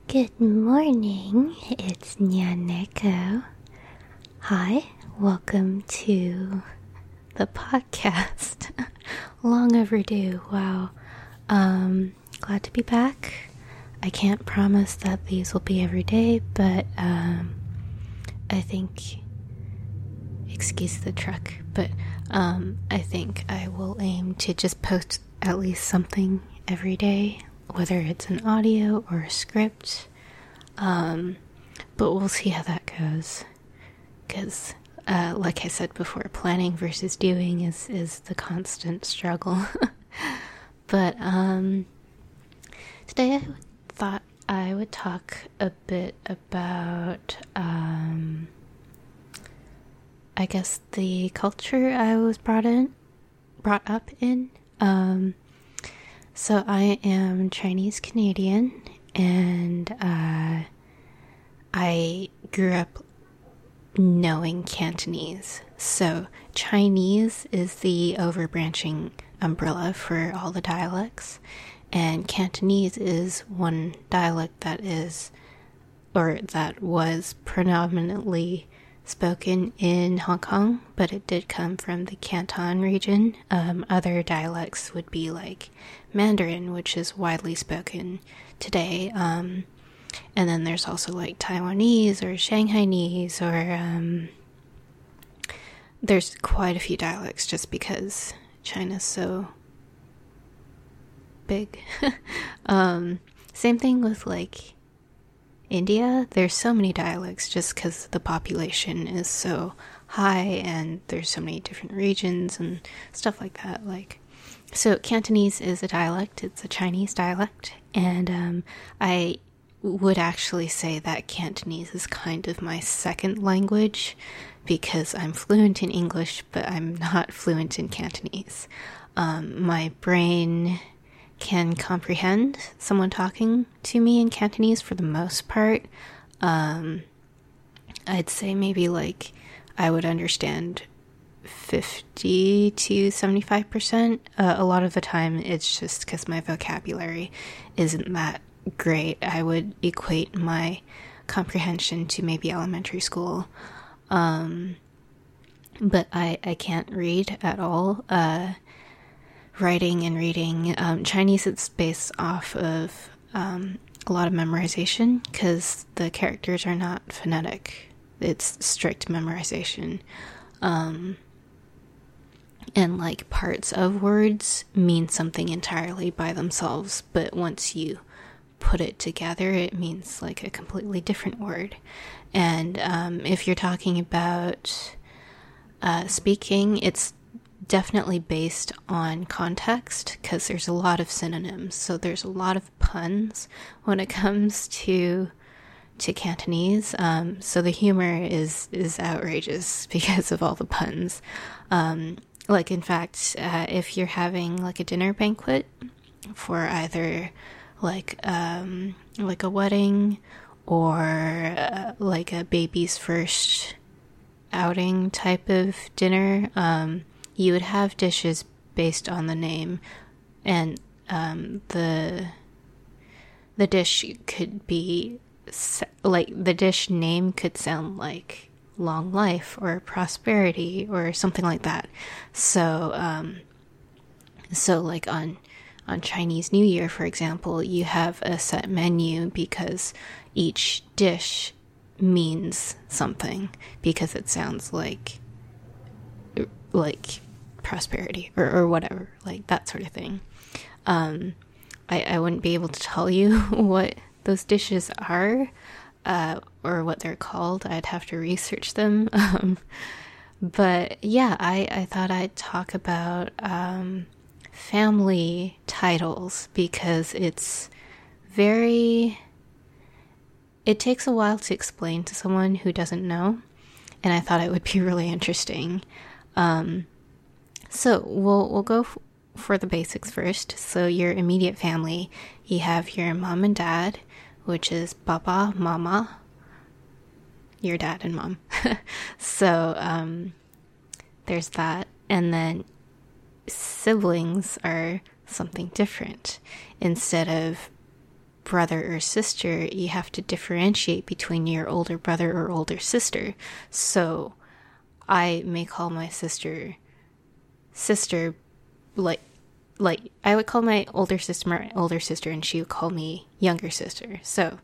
Good morning, it's Nyaneko. Hi, welcome to the podcast. Long overdue, wow. Glad to be back. I can't promise that these will be every day, but I think, excuse the truck, but I think I will aim to just post at least something every day, whether it's an audio or a script, but we'll see how that goes, because like I said before, planning versus doing is the constant struggle. But today I thought I would talk a bit about I guess the culture I was brought up in. So I am Chinese Canadian, and I grew up knowing Cantonese. So Chinese is the overbranching umbrella for all the dialects, and Cantonese is one dialect that was predominantly spoken in Hong Kong, but it did come from the Canton region. Other dialects would be like Mandarin, which is widely spoken today. And then there's also like Taiwanese or Shanghainese, or there's quite a few dialects just because China's so big. Same thing with like India. There's so many dialects just because the population is so high and there's so many different regions and stuff like that. So Cantonese is a dialect. It's a Chinese dialect, and I would actually say that Cantonese is kind of my second language because I'm fluent in English, but I'm not fluent in Cantonese. My brain can comprehend someone talking to me in Cantonese for the most part. I'd say maybe like I would understand 50 to 75%. A lot of the time it's just because my vocabulary isn't that great. I would equate my comprehension to maybe elementary school. But I can't read at all. Writing and reading. Chinese, it's based off of a lot of memorization because the characters are not phonetic. It's strict memorization. And like parts of words mean something entirely by themselves, but once you put it together, it means like a completely different word. And if you're talking about speaking, it's definitely based on context because there's a lot of synonyms, so there's a lot of puns when it comes to Cantonese. So the humor is outrageous because of all the puns. Like in fact, if you're having like a dinner banquet for either like a wedding or like a baby's first outing type of dinner, you would have dishes based on the name, and the dish could be like the dish name could sound like long life or prosperity or something like that. So like on Chinese New Year, for example, you have a set menu because each dish means something because it sounds like prosperity or whatever, like that sort of thing. I wouldn't be able to tell you what those dishes are or what they're called. I'd have to research them. But yeah, I thought I'd talk about family titles because it takes a while to explain to someone who doesn't know, and I thought it would be really interesting. So we'll go for the basics first. So your immediate family, you have your mom and dad, which is Papa, Mama, your dad and mom. So there's that. And then siblings are something different. Instead of brother or sister, you have to differentiate between your older brother or older sister. So I may call my sister, like I would call my older sister my older sister, and she would call me younger sister. So,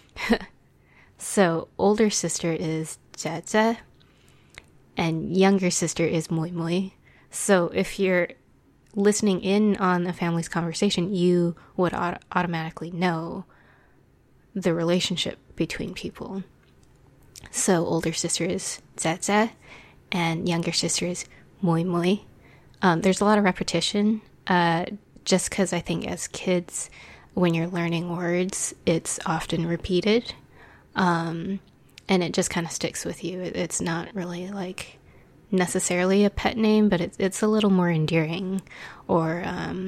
so older sister is 姐姐, and younger sister is 妹妹. So if you're listening in on a family's conversation, you would automatically know the relationship between people. So older sister is 姐姐, and younger sister is 妹妹. There's a lot of repetition, just because I think as kids, when you're learning words, it's often repeated, and it just kind of sticks with you. It's not really like necessarily a pet name, but it's a little more endearing, or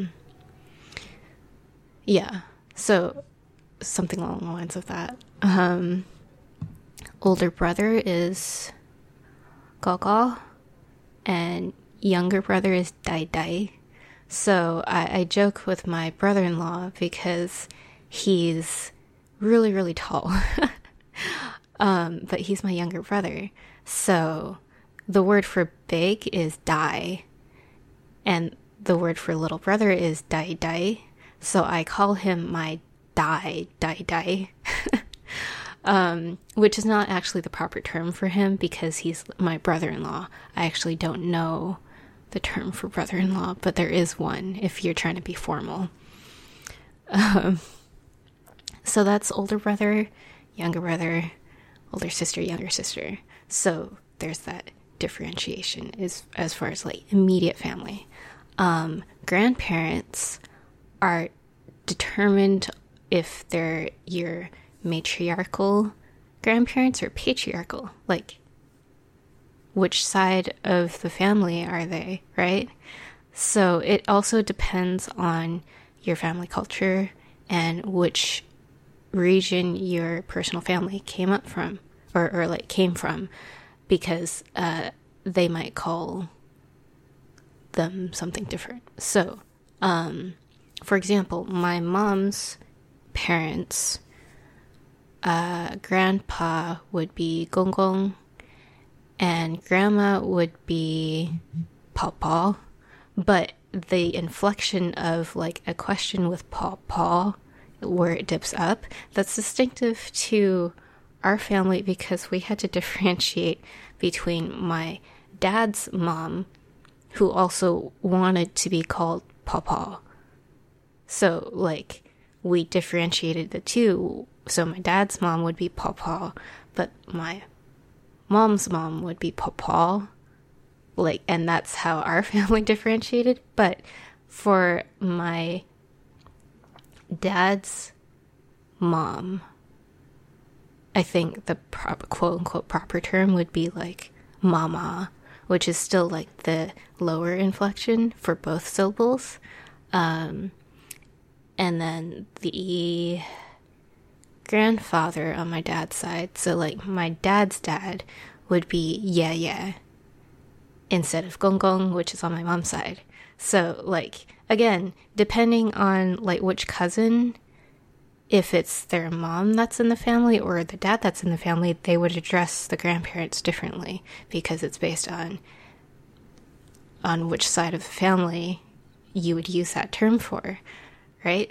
yeah, so something along the lines of that. Older brother is 哥哥, and younger brother is 弟弟. So I joke with my brother-in-law because he's really, really tall. But he's my younger brother. So the word for big is 大, and the word for little brother is 弟弟. So I call him my 弟弟, which is not actually the proper term for him because he's my brother-in-law. I actually don't know the term for brother-in-law, but there is one if you're trying to be formal. So that's older brother, younger brother, older sister, younger sister. So there's that differentiation as far as like immediate family. Grandparents are determined if they're your matriarchal grandparents or patriarchal, like which side of the family are they, right? So it also depends on your family culture and which region your personal family came up from, or like came from, because they might call them something different. So, for example, my mom's parents, grandpa would be 公公, and grandma would be 婆婆, but the inflection of like a question with 婆婆where it dips up, that's distinctive to our family because we had to differentiate between my dad's mom, who also wanted to be called 婆婆. So like we differentiated the two. So my dad's mom would be 婆婆, but my mom's mom would be 婆婆, like, and that's how our family differentiated. But for my dad's mom, I think the quote unquote proper term would be like mama, which is still like the lower inflection for both syllables. And then the grandfather on my dad's side, so like my dad's dad would be yeah instead of gong gong, which is on my mom's side. So like again, depending on like which cousin, if it's their mom that's in the family or the dad that's in the family, they would address the grandparents differently because it's based on which side of the family you would use that term for, right?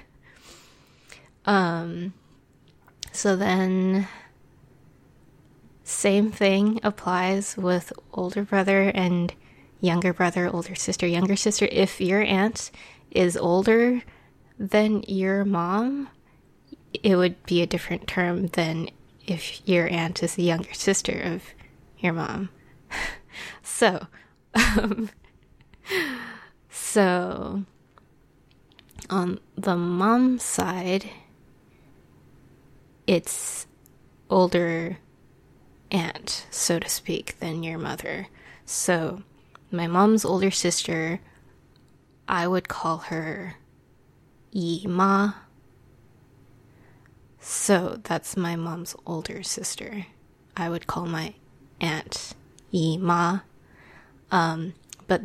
So then same thing applies with older brother and younger brother, older sister, younger sister. If your aunt is older than your mom, it would be a different term than if your aunt is the younger sister of your mom. So on the mom side, it's older aunt, so to speak, than your mother. So my mom's older sister, I would call her 姨妈. So that's my mom's older sister. I would call my aunt 姨妈. But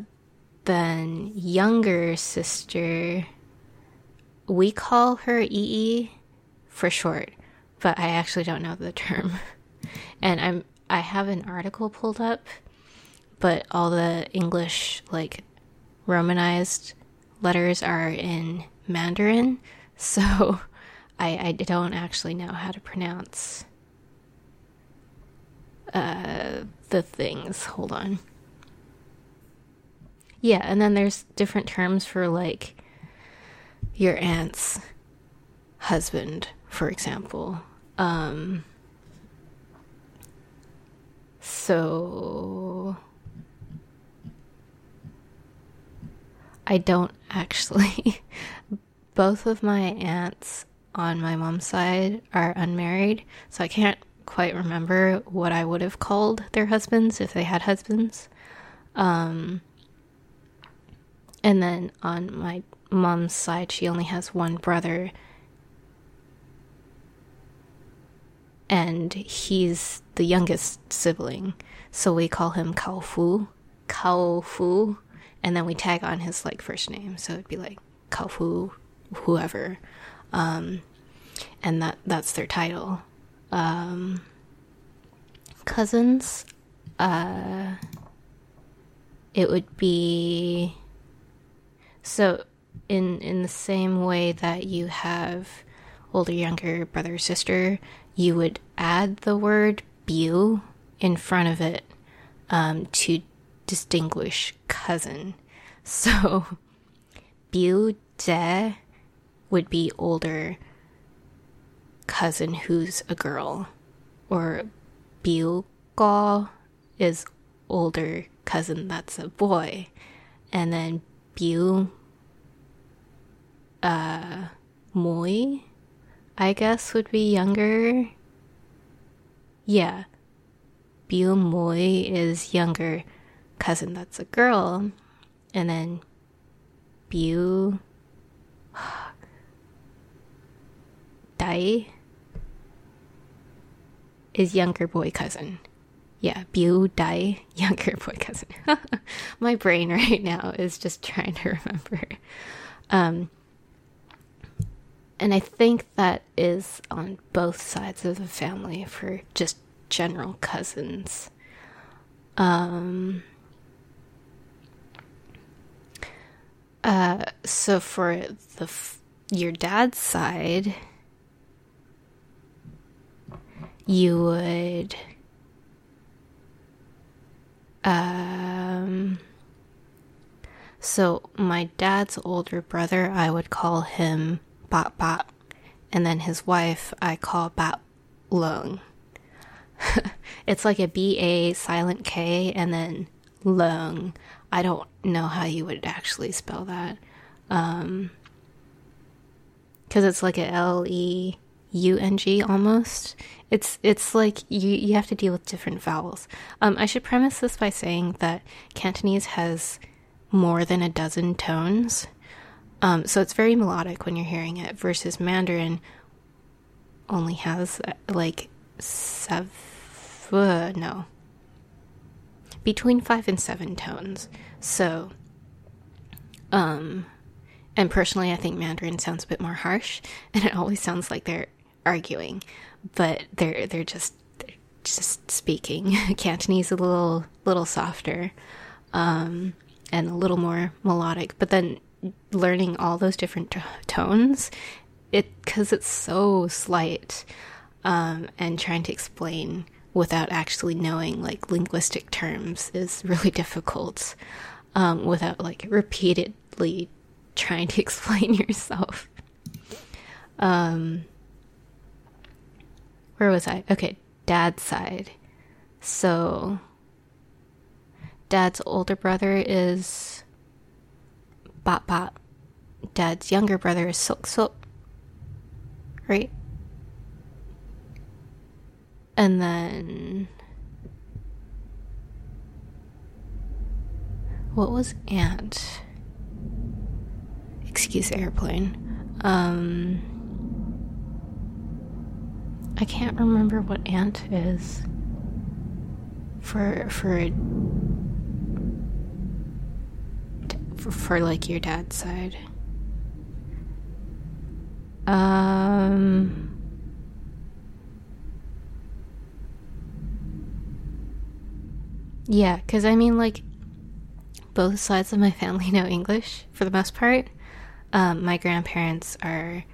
then younger sister, we call her 姨姨 for short, but I actually don't know the term. And I have an article pulled up, but all the English, like, romanized letters are in Mandarin, so I don't actually know how to pronounce the things. Hold on. Yeah, and then there's different terms for, like, your aunt's husband, for example. So I don't actually. Both of my aunts on my mom's side are unmarried, so I can't quite remember what I would have called their husbands if they had husbands. And then on my mom's side, she only has one brother, and he's the youngest sibling, so we call him Kao Fu, and then we tag on his, like, first name, so it'd be like Kao Fu, whoever, and that's their title. Cousins, it would be, so in the same way that you have older, younger, brother, sister, you would add the word biu in front of it to distinguish cousin. So biu de would be older cousin who's a girl, or biu go is older cousin that's a boy, and then biu moi, I guess, would be younger. Yeah, biu moi is younger cousin that's a girl, and then biu dai is younger boy cousin. Yeah, biu dai, younger boy cousin. My brain right now is just trying to remember. And I think that is on both sides of the family for just general cousins. So for your dad's side, you would so my dad's older brother, I would call him Bat Bat, and then his wife I call Bat Lung. It's like a B-A silent K and then Lung. I don't know how you would actually spell that, because it's like a L-E-U-N-G almost. It's like you have to deal with different vowels. I should premise this by saying that Cantonese has more than a dozen tones, so it's very melodic when you're hearing it, versus Mandarin only has like between 5 and 7 tones. So and personally I think Mandarin sounds a bit more harsh, and it always sounds like they're arguing, but they're just speaking. Cantonese is a little softer, and a little more melodic, but then learning all those different tones, because it's so slight, and trying to explain without actually knowing, like, linguistic terms is really difficult, without, like, repeatedly trying to explain yourself. Where was I? Okay, dad's side. So dad's older brother is Bat Bat. Dad's younger brother is Sok Sok. Right? And then what was aunt? Excuse the airplane. I can't remember what aunt is for like your dad's side. Yeah, because I mean, like, both sides of my family know English for the most part. My grandparents are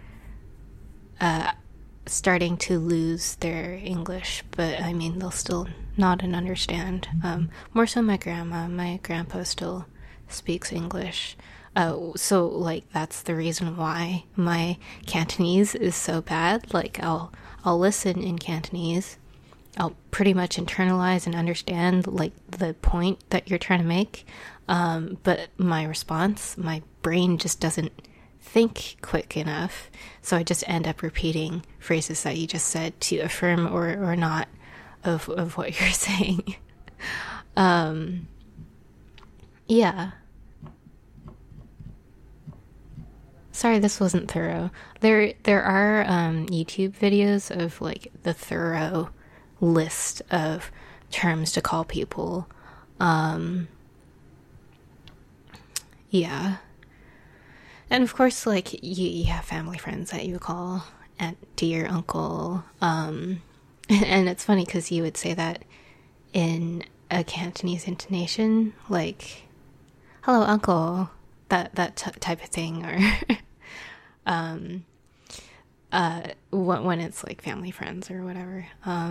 starting to lose their English, but I mean, they'll still nod and understand. More so my grandma. My grandpa still speaks English. So, like, that's the reason why my Cantonese is so bad. Like, I'll listen in Cantonese. I'll pretty much internalize and understand, like, the point that you're trying to make. But my response, my brain just doesn't think quick enough. So I just end up repeating phrases that you just said to affirm or not of what you're saying. Yeah. Sorry, this wasn't thorough. There are YouTube videos of like the thorough list of terms to call people. Yeah. And of course, like, you have family friends that you call aunt, dear, uncle. And it's funny because you would say that in a Cantonese intonation, like, hello, uncle, type of thing, or when it's like family friends or whatever.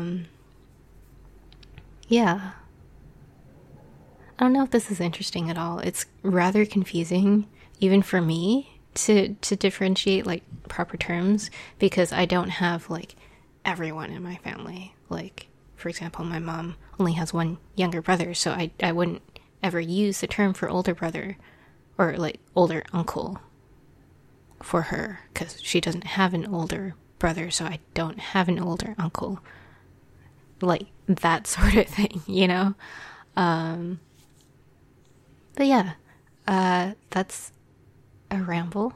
Yeah. I don't know if this is interesting at all. It's rather confusing, even for me, to differentiate like proper terms, because I don't have like everyone in my family. Like, for example, my mom only has one younger brother, so I wouldn't ever use the term for older brother or like older uncle for her, because she doesn't have an older brother, so I don't have an older uncle. Like, that sort of thing, you know? But yeah, that's a ramble.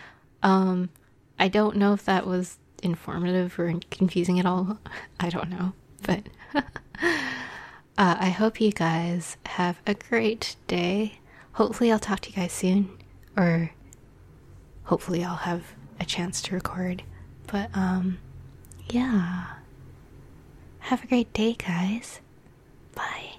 I don't know if that was informative or confusing at all. I don't know. But I hope you guys have a great day. Hopefully I'll talk to you guys soon. Or hopefully I'll have a chance to record. But yeah. Have a great day, guys. Bye.